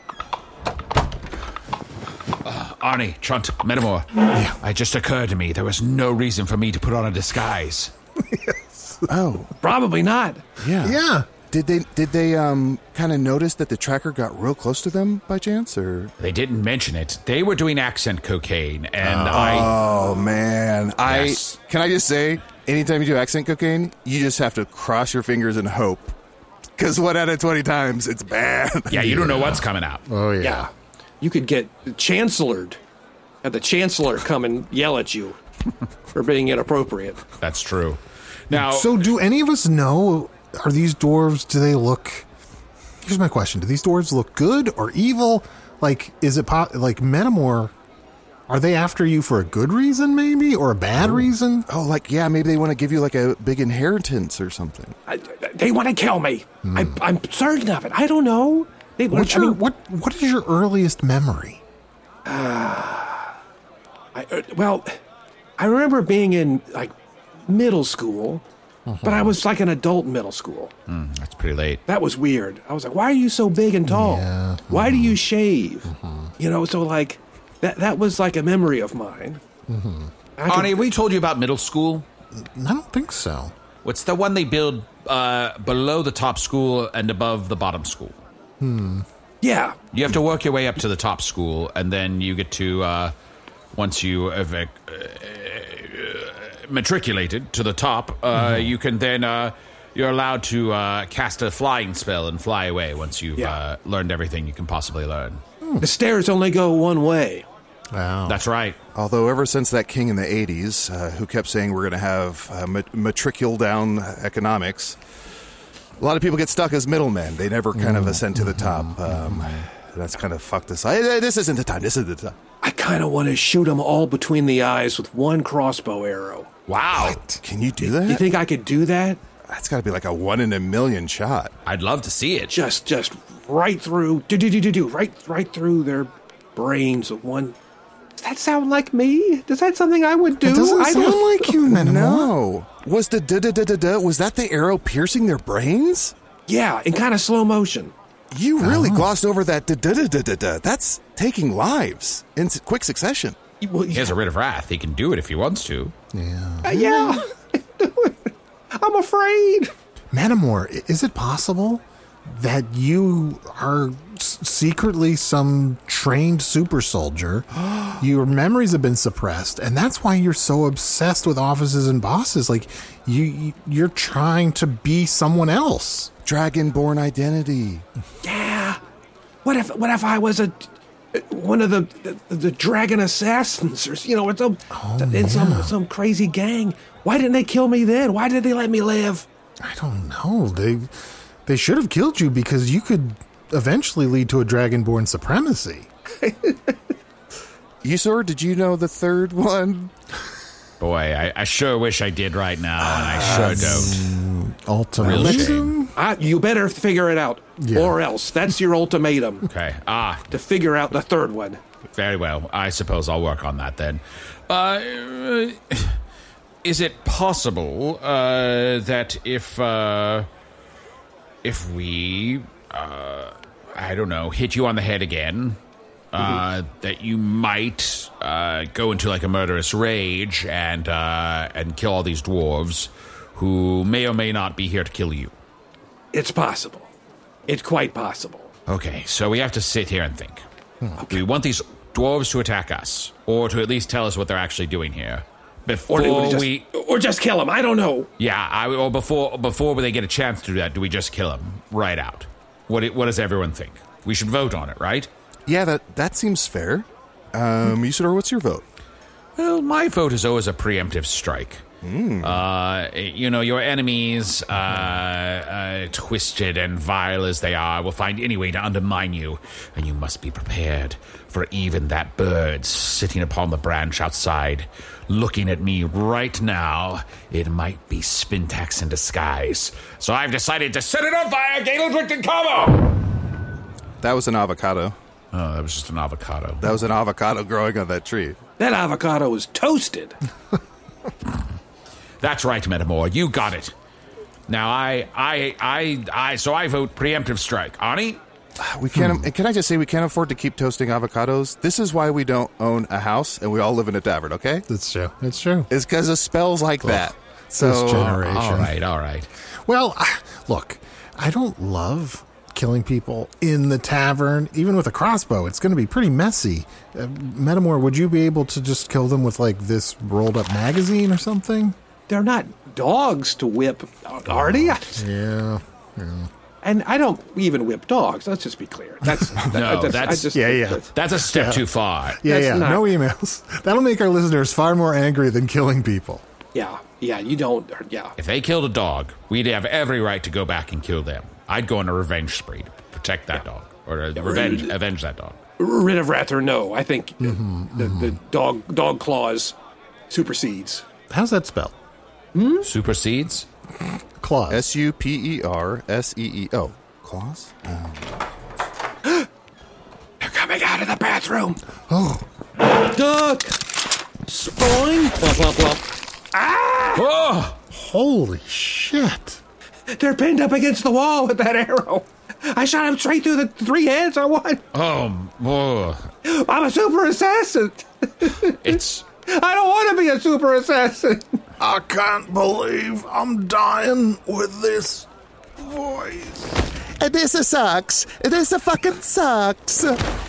Arnie, Chunt, Metamore. Yeah. It just occurred to me there was no reason for me to put on a disguise. Oh, probably not. Yeah. Did they kind of notice that the tracker got real close to them by chance, or they didn't mention it? They were doing accent cocaine, and Oh man, yes. Can I just say, anytime you do accent cocaine, you just have to cross your fingers and hope, because 1 out of 20 times it's bad. Yeah, you don't know what's coming out. Oh yeah. You could get chancellored, have the chancellor come and yell at you for being inappropriate. That's true. Now, so do any of us know, are these dwarves, do they look, here's my question, do these dwarves look good or evil? Like, is it, like Metamore, are they after you for a good reason maybe, or a bad reason? Oh, like, yeah, maybe they want to give you like a big inheritance or something. They want to kill me. I'm certain of it. I don't know. What is your earliest memory? I remember being in, like, middle school, But I was like an adult in middle school. That's pretty late. That was weird. I was like, why are you so big and tall? Yeah. Why do you shave? So like, that was like a memory of mine. Arnie, we told you about middle school? I don't think so. What's the one they build below the top school and above the bottom school? Yeah. You have to work your way up to the top school, and then you get to, once you have matriculated to the top, you can then, you're allowed to cast a flying spell and fly away once you've learned everything you can possibly learn. The stairs only go one way. Wow. That's right. Although ever since that king in the 80s, who kept saying we're going to have matricule down economics, a lot of people get stuck as middlemen. They never kind of ascend to the top. That's kind of fucked us. This isn't the time. This isn't the time. I kind of want to shoot them all between the eyes with one crossbow arrow. Wow. What? Can you do that? You think I could do that? That's got to be like a 1 in a million shot. I'd love to see it. Just right through, right through their brains with one. Does that sound like me? Is that something I would do? It doesn't sound like you, Metamor. No. Was the was that the arrow piercing their brains? Yeah, in kind of slow motion. You really glossed over that That's taking lives in quick succession. Well, He has a writ of wrath. He can do it if he wants to. Yeah. yeah. I'm afraid. Metamor, is it possible that you are secretly some trained super soldier? Your memories have been suppressed, and that's why you're so obsessed with offices and bosses. Like, you're trying to be someone else. Dragonborn identity. Yeah. What if I was one of the dragon assassins, or some crazy gang? Why didn't they kill me then? Why did they let me live? I don't know. They should have killed you because you could eventually lead to a dragonborn supremacy. Usador, did you know the third one? Boy, I sure wish I did right now, and I sure don't. Ultimatum. Real shame. You better figure it out, or else. That's your ultimatum. Okay. To figure out the third one. Very well. I suppose I'll work on that then. Is it possible that if we, I don't know, hit you on the head again, that you might go into like a murderous rage and kill all these dwarves who may or may not be here to kill you? It's possible. It's quite possible. Okay, so we have to sit here and think. Do we want these dwarves to attack us, or to at least tell us what they're actually doing here? Before or just kill him. I don't know. Yeah, or before they get a chance to do that, do we just kill him right out? What does everyone think? We should vote on it, right? Yeah, that seems fair. Usador, what's your vote? Well, my vote is always a preemptive strike. Your enemies, twisted and vile as they are, will find any way to undermine you, and you must be prepared for even that bird sitting upon the branch outside, looking at me right now. It might be Spintax in disguise. So I've decided to set it on fire, Gaeldrick and Combo! That was an avocado. Oh, that was just an avocado. That was an avocado growing on that tree. That avocado was toasted. That's right, Metamor. You got it. Now, so I vote preemptive strike. Arnie? We can't. Can I just say we can't afford to keep toasting avocados? This is why we don't own a house and we all live in a tavern. Okay, That's true. It's true. it's because of spells like that. So This generation. All right. Well, look, I don't love killing people in the tavern, even with a crossbow. It's going to be pretty messy. Metamor, would you be able to just kill them with like this rolled up magazine or something? They're not dogs to whip, are they? Yeah. And I don't even whip dogs. Let's just be clear. That's That's a step too far. Yeah. not- No emails. That'll make our listeners far more angry than killing people. Yeah. You don't. Yeah. If they killed a dog, we'd have every right to go back and kill them. I'd go on a revenge spree to protect that dog, or avenge that dog. Writ of wrath or no? I think the dog clause supersedes. How's that spelled? Supersedes? Claws. SUPERSEEO. Claws? They're coming out of the bathroom. Oh. Duck. Spoing. Plop, plop, plop. Oh! Holy shit. shit. They're pinned up against the wall with that arrow. I shot him straight through the 3 hands I want. I'm a super assassin. I don't want to be a super assassin. I can't believe I'm dying with this voice. This sucks. This fucking sucks.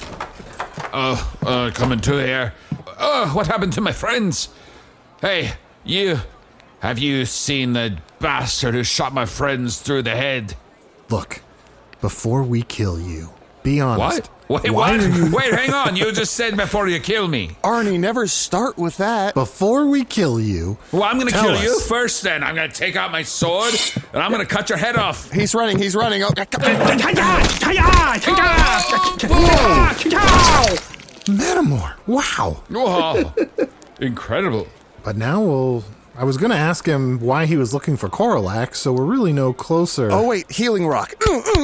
Coming to here. What happened to my friends? Hey, have you seen the bastard who shot my friends through the head? Look, before we kill you, be honest. What? Wait, what? Wait, hang on. You just said before you kill me. Arnie, never start with that. Before we kill you... Well, I'm going to kill you first then. I'm going to take out my sword, and I'm going to cut your head off. He's running. Oh. Metamor, wow. Oh, incredible. But now I was going to ask him why he was looking for Corilax, so we're really no closer. Oh, wait, healing rock.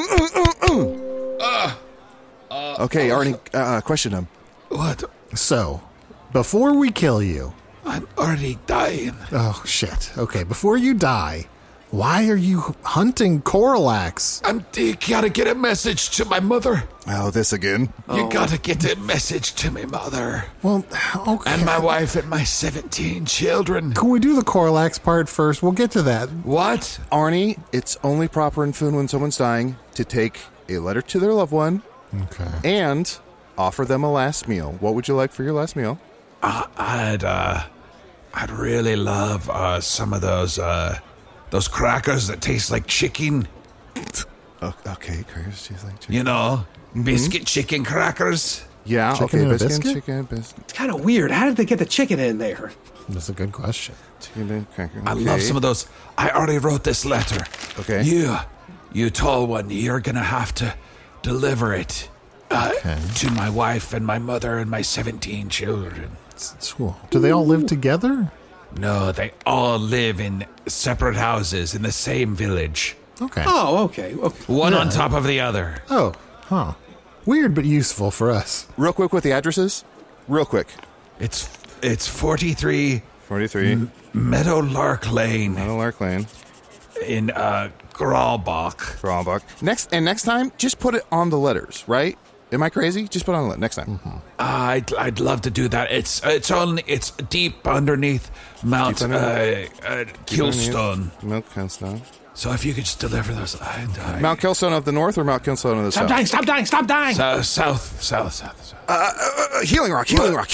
Okay, Arnie, question him. What? So, before we kill you... I'm already dying. Oh, shit. Okay, before you die, why are you hunting Corilax? You gotta get a message to my mother. Oh, this again? You gotta get a message to my mother. Well, okay. And my wife and my 17 children. Can we do the Corilax part first? We'll get to that. What? Arnie, it's only proper in Foon when someone's dying to take a letter to their loved one. Okay. And offer them a last meal. What would you like for your last meal? I'd really love some of those crackers that taste like chicken. Okay, crackers taste like chicken. You know, biscuit chicken crackers. Yeah, chicken and biscuit? chicken biscuit. It's kind of weird. How did they get the chicken in there? That's a good question. Chicken and cracker. I love some of those. I already wrote this letter. Okay. You tall one, you're gonna have to deliver it to my wife and my mother and my 17 children. Cool. Do they all live together? No, they all live in separate houses in the same village. Okay. Oh, okay. One on top of the other. Oh, huh. Weird but useful for us. Real quick with the addresses. Real quick. It's 43 Meadowlark Lane. In Graalbach. Next time, just put it on the letters, right? Am I crazy? Just put it on the letter next time. Mm-hmm. I'd love to do that. It's deep underneath Mount Killstone. Mount Killstone. So if you could just deliver those, Mount Killstone of the north or Mount Killstone of the south? Stop dying! South. Healing rock.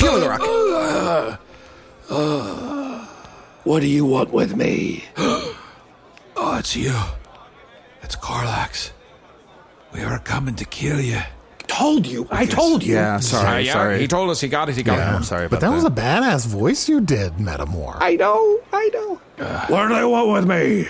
What do you want with me? Oh, it's you. It's Corilax. We were coming to kill you. I told you. Yeah, sorry. He told us he got it. I'm sorry about that. But that was a badass voice you did, Metamor. I know. What do they want with me?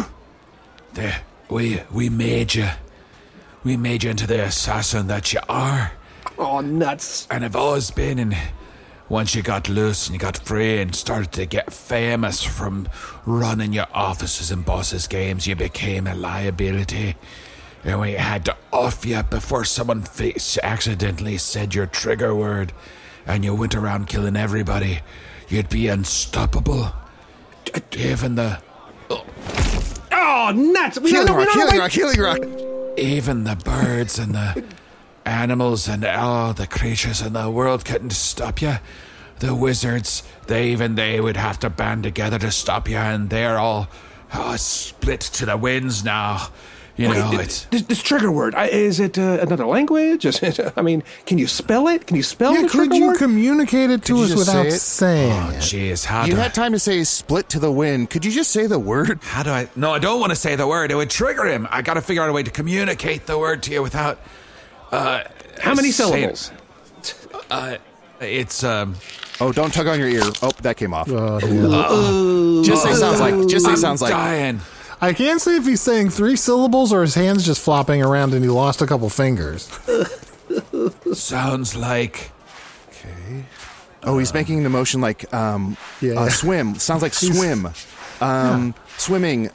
We made you. We made you into the assassin that you are. Oh, nuts. And have always been. And once you got loose and you got free and started to get famous from running your offices and bosses' games, you became a liability. And we had to off you before someone accidentally said your trigger word. And you went around killing everybody. You'd be unstoppable. Even the... Oh, nuts! Healing rock. Even the birds and the animals and all the creatures in the world couldn't stop you. The wizards, they would have to band together to stop you, and they're all split to the winds now. It's... This trigger word, is it another language? I mean, can you spell it? Can you spell the trigger word? Could you communicate it to us without saying it? Oh, jeez, You had time to say split to the wind. Could you just say the word? How do I... No, I don't want to say the word. It would trigger him. I got to figure out a way to communicate the word to you without... How many syllables? It's... Oh, don't tug on your ear. Oh, that came off. Just say sounds like. Dying. I can't say if he's saying 3 syllables or his hand's just flopping around and he lost a couple fingers. Sounds like... Okay. Oh, he's making the motion like swim. Sounds like swim. Swimming.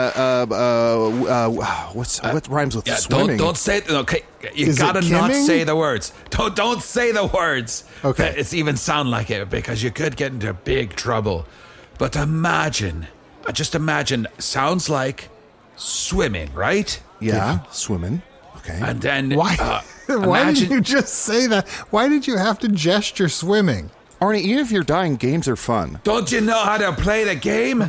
What rhymes with swimming? Don't say it. Okay, you gotta not say the words. Don't say the words. Okay, it's even sound like it because you could get into big trouble. But imagine just imagine, sounds like swimming, right? Yeah, swimming. Okay. And then Why? Why did you just say that? Why did you have to gesture swimming? Arnie, even if you're dying, games are fun. Don't you know how to play the game?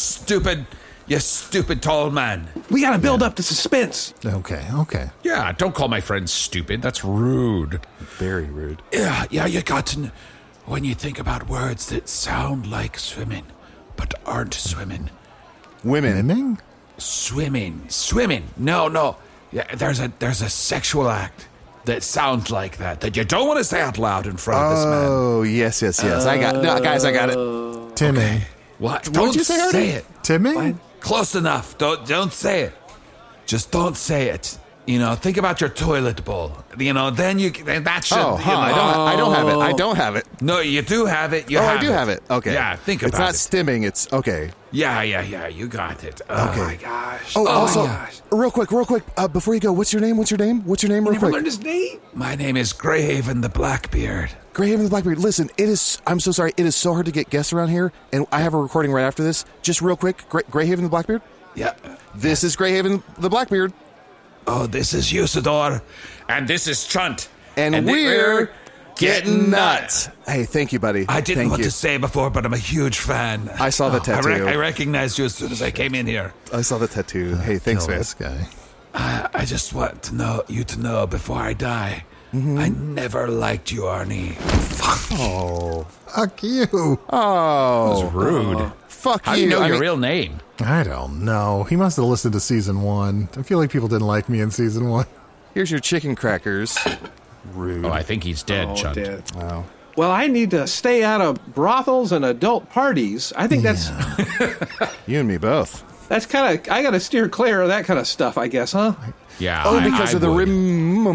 You stupid tall man. We gotta build up the suspense. Okay. Yeah, don't call my friend stupid. That's rude. Very rude. Yeah, you got to know. When you think about words that sound like swimming, but aren't swimming. Women. Swimming. No. Yeah, there's a sexual act that sounds like that you don't want to say out loud in front of this man. Oh, yes. I got it. Timmy. Okay. What? What did you say, it. Timmy? What? Close enough. Don't say it. Just don't say it. Think about your toilet bowl. Then that should. I don't have it. No, you do have it. I do have it. Okay. Yeah, think about it. It's not stimming. It's okay. Yeah. You got it. Oh my gosh. Oh, also, my gosh. real quick. Before you go, what's your name? Real Never quick. learned his name. My name is Greyhaven the Blackbeard. Greyhaven the Blackbeard. Listen, I'm so sorry. It is so hard to get guests around here, and I have a recording right after this. Just real quick, Greyhaven the Blackbeard. Yeah. This is Greyhaven the Blackbeard. Oh, this is Usador. And this is Chunt. And we're getting nuts. Hey, thank you, buddy. I didn't know what to say before, but I'm a huge fan. I saw the tattoo. I recognized you as soon as I came in here. I saw the tattoo. Hey, thanks, man. This guy. I just want you to know before I die, I never liked you, Arnie. Oh, fuck you. Oh, That was rude. Fuck How do you know your real name? I don't know. He must have listened to season 1. I feel like people didn't like me in season 1. Here's your chicken crackers. Rude. Oh, I think he's dead, Chunt. Dead. Wow. Well, I need to stay out of brothels and adult parties. I think that's You and me both. kind of. I got to steer clear of that kind of stuff, I guess, huh? Yeah. Oh, because of the rim.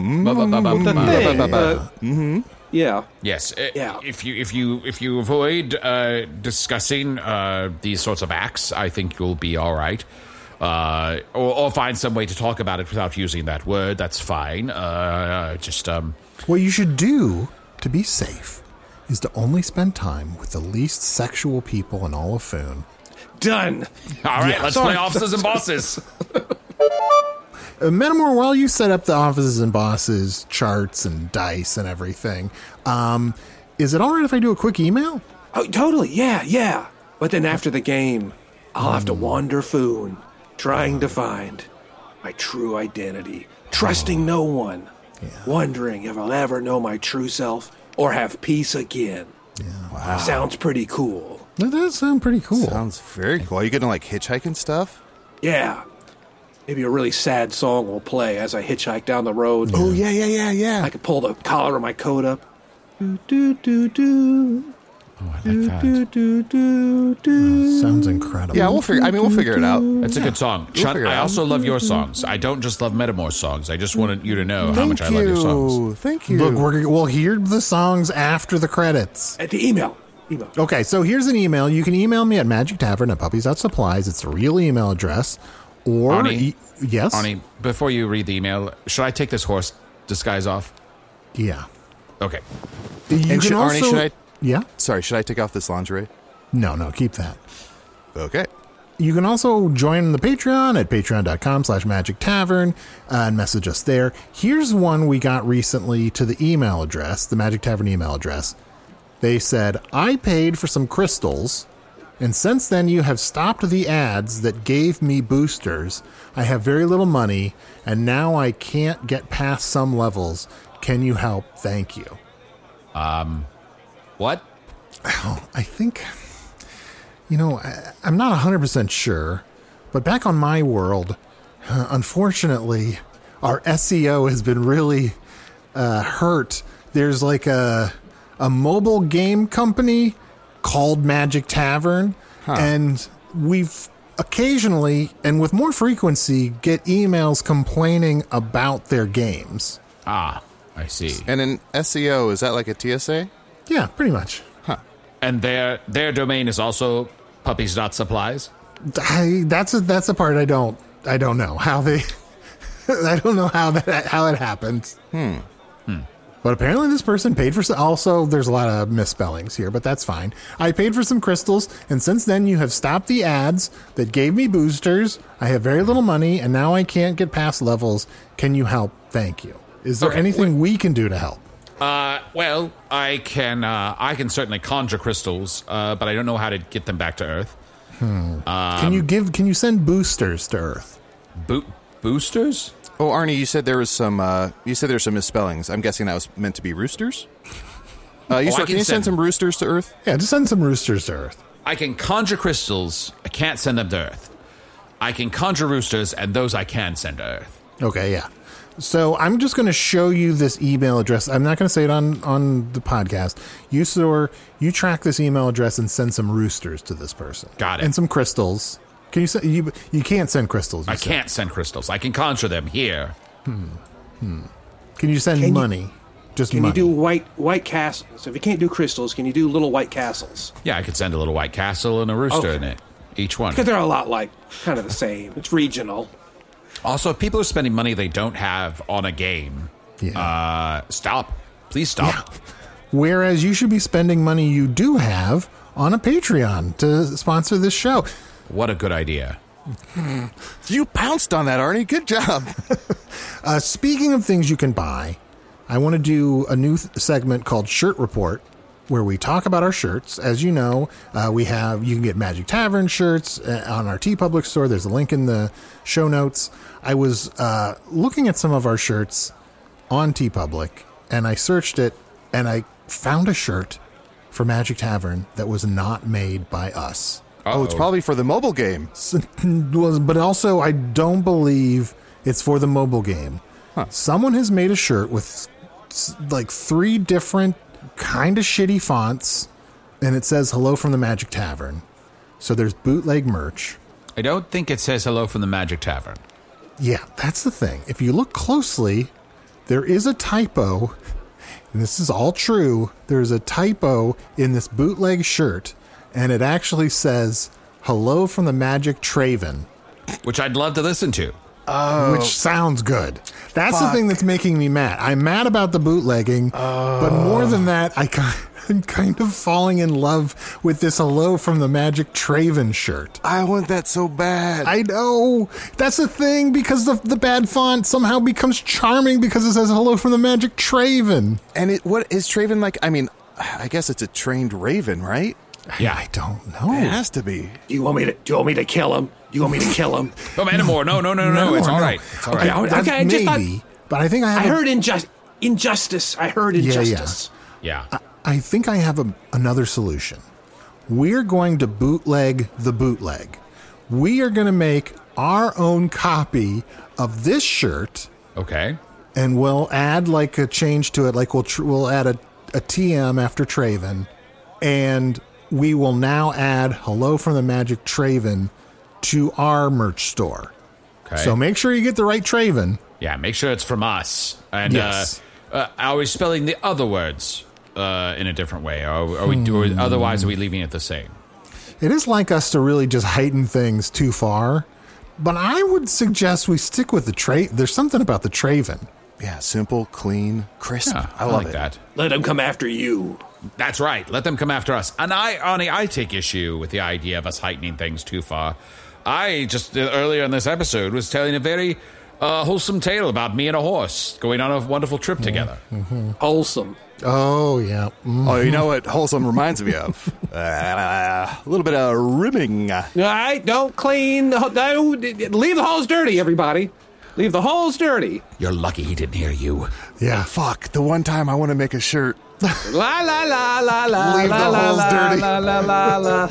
Yeah. Yes. Yeah. If you avoid discussing these sorts of acts, I think you'll be all right. Or find some way to talk about it without using that word. That's fine. What you should do to be safe is to only spend time with the least sexual people in all of Foon. Done. All right. Let's play officers and bosses. Metamore, while you set up the offices and bosses charts and dice and everything, is it all right if I do a quick email? Oh, totally. Yeah. But then after the game, I'll have to wander Foon, trying to find my true identity, trusting no one, wondering if I'll ever know my true self or have peace again. Yeah. Wow. Sounds pretty cool. That does sound pretty cool. Sounds very cool. Are you gonna like hitchhike and stuff? Yeah. Maybe a really sad song will play as I hitchhike down the road. Oh, yeah. I could pull the collar of my coat up. Do. Oh, I like that. Sounds incredible. Yeah, we'll figure it out. That's a good song. Chunt, figure it I out. also love your songs. I don't just love Metamore songs. I just wanted you to know how much I love your songs. Thank you. Look, we'll hear the songs after the credits. At the email. Okay, so here's an email. You can email me at magictavern@puppies.supplies. It's the real email address. Or, Arnie? yes? Arnie, before you read the email, should I take this horse disguise off? Yeah. Okay. Arnie, should I? Yeah? Sorry, should I take off this lingerie? No, keep that. Okay. You can also join the Patreon at patreon.com/magictavern and message us there. Here's one we got recently to the email address, the Magic Tavern email address. They said, I paid for some crystals, and since then you have stopped the ads that gave me boosters. I have very little money, and now I can't get past some levels. Can you help? Thank you. What? Oh, I think, I'm not 100% sure, but back on my world, unfortunately, our SEO has been really hurt. There's like a mobile game company called Magic Tavern, and we've occasionally, and with more frequency, get emails complaining about their games. Ah, I see. And in SEO, is that like a TSA? Yeah, pretty much. And their domain is also puppies.supplies? That's a part I don't know how they. I don't know how it happened. But apparently this person paid for some. Also, there's a lot of misspellings here, but that's fine. I paid for some crystals, and since then you have stopped the ads that gave me boosters. I have very little money, and now I can't get past levels. Can you help? Thank you. Is there anything we can do to help? Well, I can certainly conjure crystals, but I don't know how to get them back to Earth. Can you send boosters to Earth? Boosters? Oh, Arnie, you said there was some misspellings. I'm guessing that was meant to be roosters? Can you send some roosters to Earth? Yeah, just send some roosters to Earth. I can conjure crystals. I can't send them to Earth. I can conjure roosters, and those I can send to Earth. Okay, yeah. So I'm just going to show you this email address. I'm not going to say it on the podcast. Usador, you track this email address and send some roosters to this person. Got it. And some crystals. Can you send? You can't send crystals. I can't send crystals. I can conjure them here. Can you send money? Just money. Can you do white castles? If you can't do crystals, can you do little white castles? Yeah, I could send a little white castle and a rooster in it. Each one. Because they're a lot like kind of the same. It's regional. Also, if people are spending money they don't have on a game, stop. Please stop. Yeah. Whereas you should be spending money you do have on a Patreon to sponsor this show. What a good idea. You pounced on that, Arnie. Good job. Speaking of things you can buy, I want to do a new segment called Shirt Report, where we talk about our shirts. As you know, you can get Magic Tavern shirts on our TeePublic store. There's a link in the show notes. I was looking at some of our shirts on TeePublic, and I searched it, and I found a shirt for Magic Tavern that was not made by us. Oh, it's probably for the mobile game. But also, I don't believe it's for the mobile game. Huh. Someone has made a shirt with like 3 different kind of shitty fonts, and it says "Hello from the Magic Tavern." So there's bootleg merch. I don't think it says "Hello from the Magic Tavern." Yeah, that's the thing. If you look closely, there is a typo, and this is all true. There's a typo in this bootleg shirt, and it actually says "Hello from the Magic Traven," which I'd love to listen to. Which sounds good. That's the thing that's making me mad. I'm mad about the bootlegging, but more than that, I'm kind of falling in love with this "Hello from the Magic Traven" shirt. I want that so bad. I know. That's the thing, because the bad font somehow becomes charming because it says "Hello from the Magic Traven." And what is Traven like? I mean, I guess it's a trained raven, right? Yeah, I don't know. It has to be. Do you want me to kill him? Do you want me to kill him? No, Manamore, no. It's all right. It's all right. Okay, I just thought, but I think I heard injustice. I heard injustice. Yeah. I think I have another solution. We're going to bootleg the bootleg. We are going to make our own copy of this shirt. Okay. And we'll add like a change to it. Like we'll add a TM after Traven, and we will now add "Hello from the Magic Traven" to our merch store. Okay. So make sure you get the right Traven. Yeah, make sure it's from us. And yes. Are we spelling the other words in a different way? Are we otherwise are we leaving it the same? It is like us to really just heighten things too far, but I would suggest we stick with the There's something about the Traven. Yeah, simple, clean, crisp. Yeah, I love like that. Let them come after you. That's right. Let them come after us. And I take issue with the idea of us heightening things too far. I just, earlier in this episode, was telling a very wholesome tale about me and a horse going on a wonderful trip together. Mm-hmm. Wholesome. Oh, yeah. Mm-hmm. Oh, you know what wholesome reminds me of? A little bit of ribbing. All right, don't clean. Leave the holes dirty, everybody. Leave the holes dirty. You're lucky he didn't hear you. Yeah. Fuck, the one time I want to make a shirt. La la la la la. Leave la, the la, holes la, dirty. La la la la.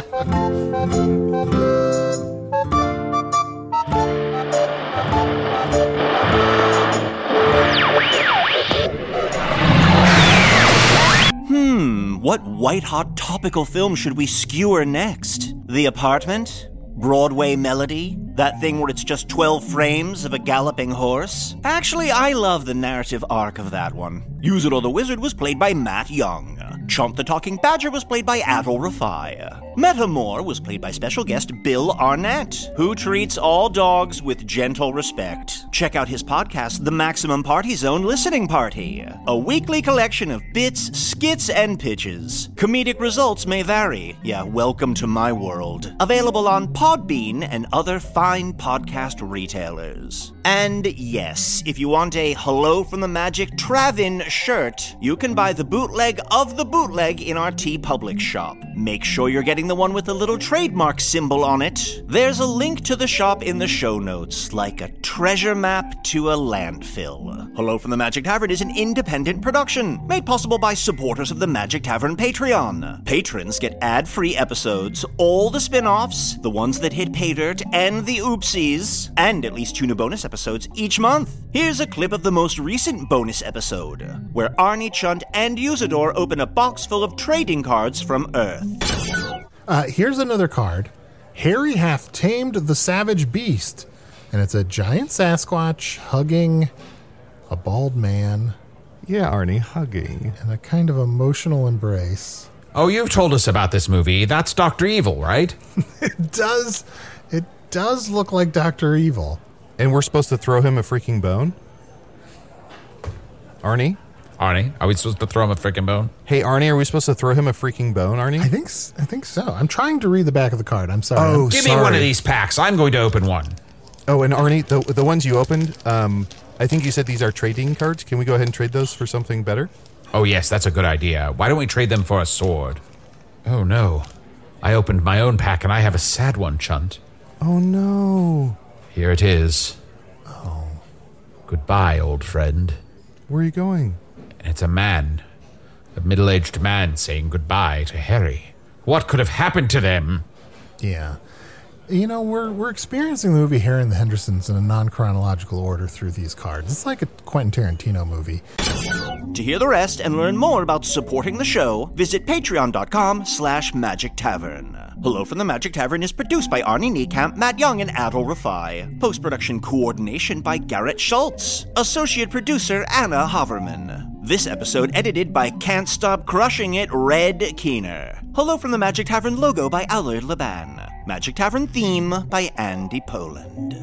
What white-hot topical film should we skewer next? The Apartment? Broadway Melody? That thing where it's just 12 frames of a galloping horse? Actually, I love the narrative arc of that one. Usador the Wizard was played by Matt Young. Chunt the Talking Badger was played by Adol Rafai. Metamore was played by special guest Bill Arnett, who treats all dogs with gentle respect. Check out his podcast, The Maximum Party Zone Listening Party, a weekly collection of bits, skits, and pitches. Comedic results may vary. Yeah, welcome to my world. Available on Podbean and other fine podcast retailers. And yes, if you want a Hello from the Magic Travin shirt, you can buy the bootleg of the bootleg in our TeePublic shop. Make sure you're getting the one with the little trademark symbol on it. There's a link to the shop in the show notes, like a treasure map to a landfill. Hello from the Magic Tavern is an independent production, made possible by supporters of the Magic Tavern Patreon. Patrons get ad-free episodes, all the spin-offs, the ones that hit pay dirt, and the oopsies, and at least 2 new bonus episodes each month. Here's a clip of the most recent bonus episode, where Arnie, Chunt, and Usador open a box full of trading cards from Earth. Here's another card. Harry hath tamed the savage beast. And it's a giant Sasquatch hugging a bald man. Yeah, Arnie, hugging. And a kind of emotional embrace. Oh, you've told us about this movie. That's Dr. Evil, right? It does look like Dr. Evil. And we're supposed to throw him a freaking bone? Arnie, are we supposed to throw him a freaking bone? Hey, Arnie, are we supposed to throw him a freaking bone, Arnie? I think so. I'm trying to read the back of the card. I'm sorry. Oh, Give me one of these packs. I'm going to open one. Oh, and Arnie, the ones you opened, I think you said these are trading cards. Can we go ahead and trade those for something better? Oh, yes, that's a good idea. Why don't we trade them for a sword? Oh, no. I opened my own pack, and I have a sad one, Chunt. Oh, no. Here it is. Oh. Goodbye, old friend. Where are you going? And it's a man. A middle-aged man saying goodbye to Harry. What could have happened to them? Yeah. You know, we're experiencing the movie Harry and the Hendersons in a non-chronological order through these cards. It's like a Quentin Tarantino movie. To hear the rest and learn more about supporting the show, visit patreon.com/Magic Tavern. Hello from the Magic Tavern is produced by Arnie Niekamp, Matt Young, and Adol Rafai. Post-production coordination by Garrett Schultz. Associate producer Anna Haverman. This episode edited by Can't Stop Crushing It, Red Keener. Hello from the Magic Tavern logo by Allard Laban. Magic Tavern theme by Andy Poland.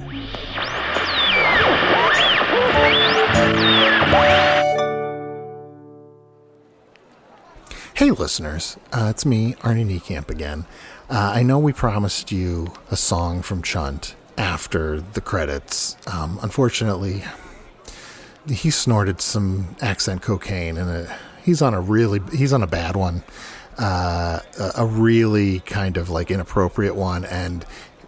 Hey listeners, it's me, Arnie Niekamp again. I know we promised you a song from Chunt after the credits. Unfortunately, he snorted some accent cocaine, and he's on a bad one, a really kind of like inappropriate one, and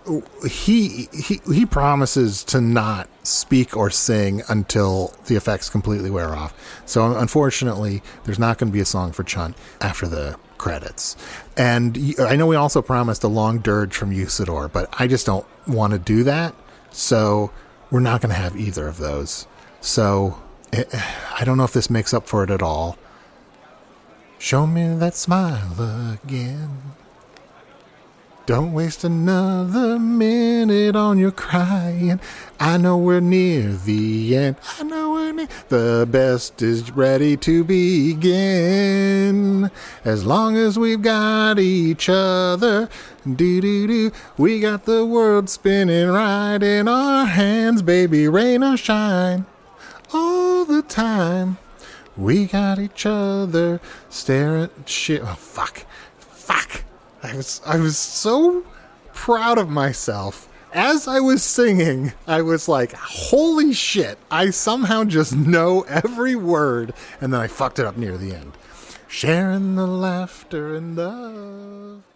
he promises to not speak or sing until the effects completely wear off. So unfortunately, there's not going to be a song for Chunt after the credits. And I know we also promised a long dirge from Usador, but I just don't want to do that. So we're not going to have either of those. So I don't know if this makes up for it at all. Show me that smile again. Don't waste another minute on your crying. I know we're near the end. I know we're near. The best is ready to begin. As long as we've got each other. Do-do-do. We got the world spinning right in our hands. Baby, rain or shine. All the time. We got each other. Stare at shit. Oh, fuck. I was so proud of myself. As I was singing, I was like, holy shit, I somehow just know every word. And then I fucked it up near the end. Sharing the laughter and love.